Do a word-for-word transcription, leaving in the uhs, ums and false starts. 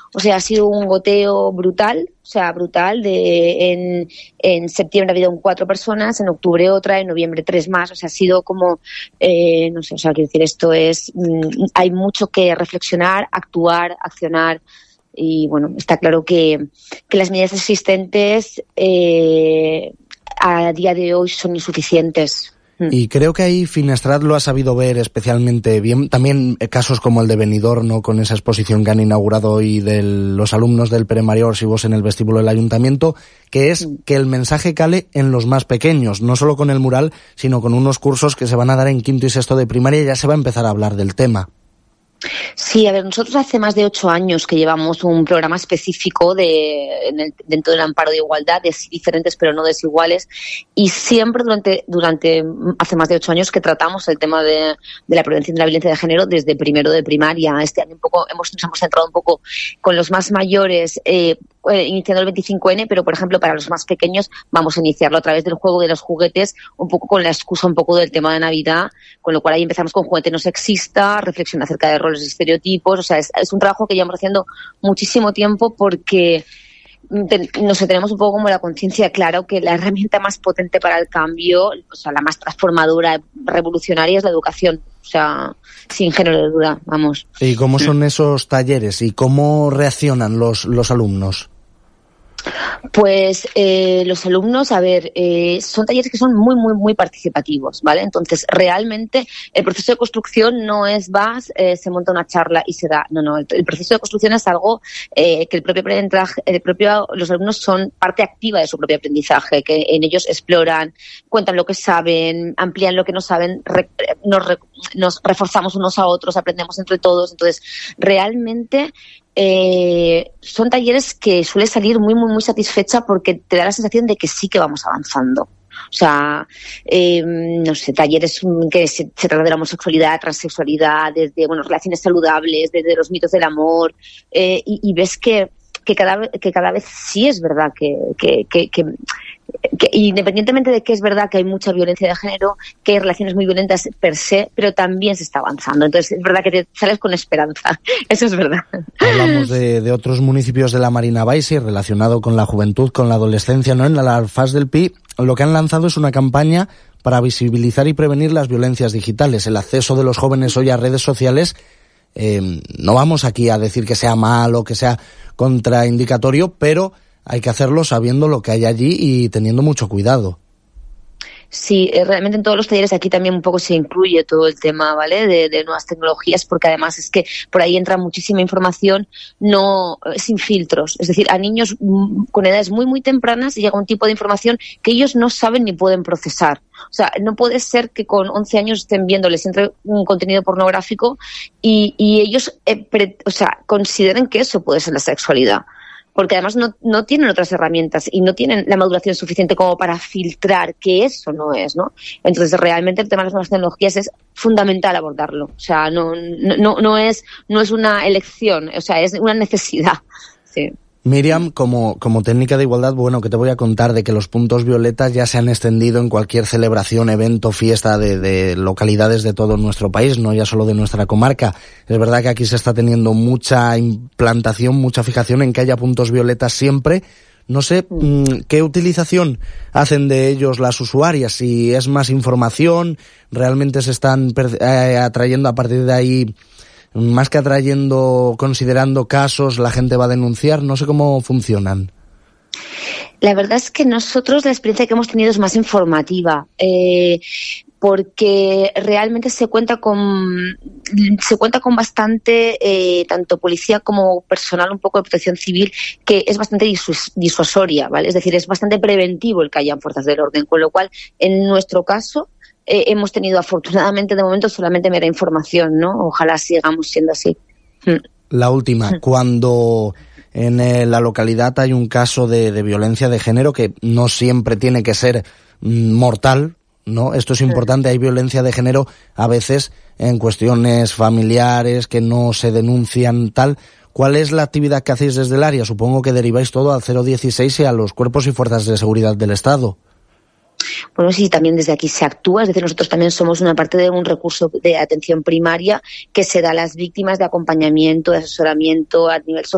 O sea, ha sido un goteo brutal, o sea, brutal. De en, en septiembre ha habido cuatro personas, en octubre otra, en noviembre tres más. O sea, ha sido como, eh, no sé, o sea, quiero decir, esto es, mmm, hay mucho que reflexionar, actuar, accionar. Y bueno, está claro que, que las medidas existentes eh, a día de hoy son insuficientes. Y creo que ahí Finestrat lo ha sabido ver especialmente bien. También casos como el de Benidorm, ¿no?, con esa exposición que han inaugurado hoy de los alumnos del Pere María Orsi-Vos en el vestíbulo del ayuntamiento, que es que el mensaje cale en los más pequeños, no solo con el mural, sino con unos cursos que se van a dar en quinto y sexto de primaria, y ya se va a empezar a hablar del tema. Sí, a ver, nosotros hace más de ocho años que llevamos un programa específico de, en el, dentro del amparo de igualdad, de diferentes pero no desiguales, y siempre durante, durante hace más de ocho años que tratamos el tema de, de la prevención de la violencia de género desde primero de primaria. Este año un poco hemos, nos hemos centrado un poco con los más mayores, eh, iniciando el veinticinco ene, pero por ejemplo para los más pequeños vamos a iniciarlo a través del juego de los juguetes, un poco con la excusa un poco del tema de Navidad, con lo cual ahí empezamos con juguete no sexista, reflexión acerca de roles y estereotipos. O sea, es, es un trabajo que llevamos haciendo muchísimo tiempo porque te, no sé, tenemos un poco como la conciencia clara que la herramienta más potente para el cambio, o sea, la más transformadora, revolucionaria, es la educación. O sea, sin género de duda, vamos. ¿Y cómo son esos talleres y cómo reaccionan los, los alumnos? Pues eh, los alumnos, a ver, eh, son talleres que son muy, muy, muy participativos, ¿vale? Entonces, realmente el proceso de construcción no es vas, eh, se monta una charla y se da. No, no, el, el proceso de construcción es algo eh, que el propio aprendizaje, el propio, los alumnos son parte activa de su propio aprendizaje, que en ellos exploran, cuentan lo que saben, amplían lo que no saben, re, nos, re, nos reforzamos unos a otros, aprendemos entre todos. Entonces, realmente Eh, son talleres que suele salir muy, muy, muy satisfecha porque te da la sensación de que sí que vamos avanzando. O sea, eh, no sé, talleres que se, se trata de la homosexualidad, transexualidad, desde, bueno, relaciones saludables, desde los mitos del amor, eh, y, y ves que, que, cada, que cada vez sí es verdad que, que, que, que Que, independientemente de que es verdad que hay mucha violencia de género, que hay relaciones muy violentas per se, pero también se está avanzando. Entonces es verdad que te sales con esperanza, eso es verdad. Hablamos de, de otros municipios de la Marina Baixa relacionado con la juventud, con la adolescencia, ¿no? En la Alfaz del Pi lo que han lanzado es una campaña para visibilizar y prevenir las violencias digitales. El acceso de los jóvenes hoy a redes sociales, eh, no vamos aquí a decir que sea malo, que sea contraindicatorio, pero hay que hacerlo sabiendo lo que hay allí y teniendo mucho cuidado. Sí, realmente en todos los talleres aquí también un poco se incluye todo el tema, ¿vale?, de, de nuevas tecnologías, porque además es que por ahí entra muchísima información no sin filtros. Es decir, a niños con edades muy, muy tempranas llega un tipo de información que ellos no saben ni pueden procesar. O sea, no puede ser que con once años estén viendo, les entre un contenido pornográfico y, y ellos eh, pre, o sea, consideren que eso puede ser la sexualidad. Porque además no, no tienen otras herramientas y no tienen la maduración suficiente como para filtrar que eso no es, ¿no? Entonces, realmente el tema de las nuevas tecnologías es fundamental abordarlo. O sea, no, no, no es, no es una elección, o sea, es una necesidad. Sí. Miriam, como, como técnica de igualdad, bueno, que te voy a contar de que los puntos violetas ya se han extendido en cualquier celebración, evento, fiesta de, de localidades de todo nuestro país, no ya solo de nuestra comarca. Es verdad que aquí se está teniendo mucha implantación, mucha fijación en que haya puntos violetas siempre. No sé mm, qué utilización hacen de ellos las usuarias, si es más información, realmente se están eh, atrayendo a partir de ahí. Más que atrayendo, considerando casos, la gente va a denunciar, no sé cómo funcionan. La verdad es que nosotros la experiencia que hemos tenido es más informativa, eh, porque realmente se cuenta con se cuenta con bastante, eh, tanto policía como personal un poco de protección civil, que es bastante disus, disuasoria, ¿vale? Es decir, es bastante preventivo el que hayan fuerzas del orden, con lo cual, en nuestro caso, Eh, hemos tenido afortunadamente de momento solamente mera información, ¿no? Ojalá sigamos siendo así. La última, cuando en eh, la localidad hay un caso de, de violencia de género que no siempre tiene que ser mm, mortal, ¿no? Esto es importante, hay violencia de género a veces en cuestiones familiares que no se denuncian tal. ¿Cuál es la actividad que hacéis desde el área? Supongo que deriváis todo al cero dieciséis y a los cuerpos y fuerzas de seguridad del Estado. Bueno, sí, también desde aquí se actúa, es decir, nosotros también somos una parte de un recurso de atención primaria que se da a las víctimas de acompañamiento, de asesoramiento a nivel social.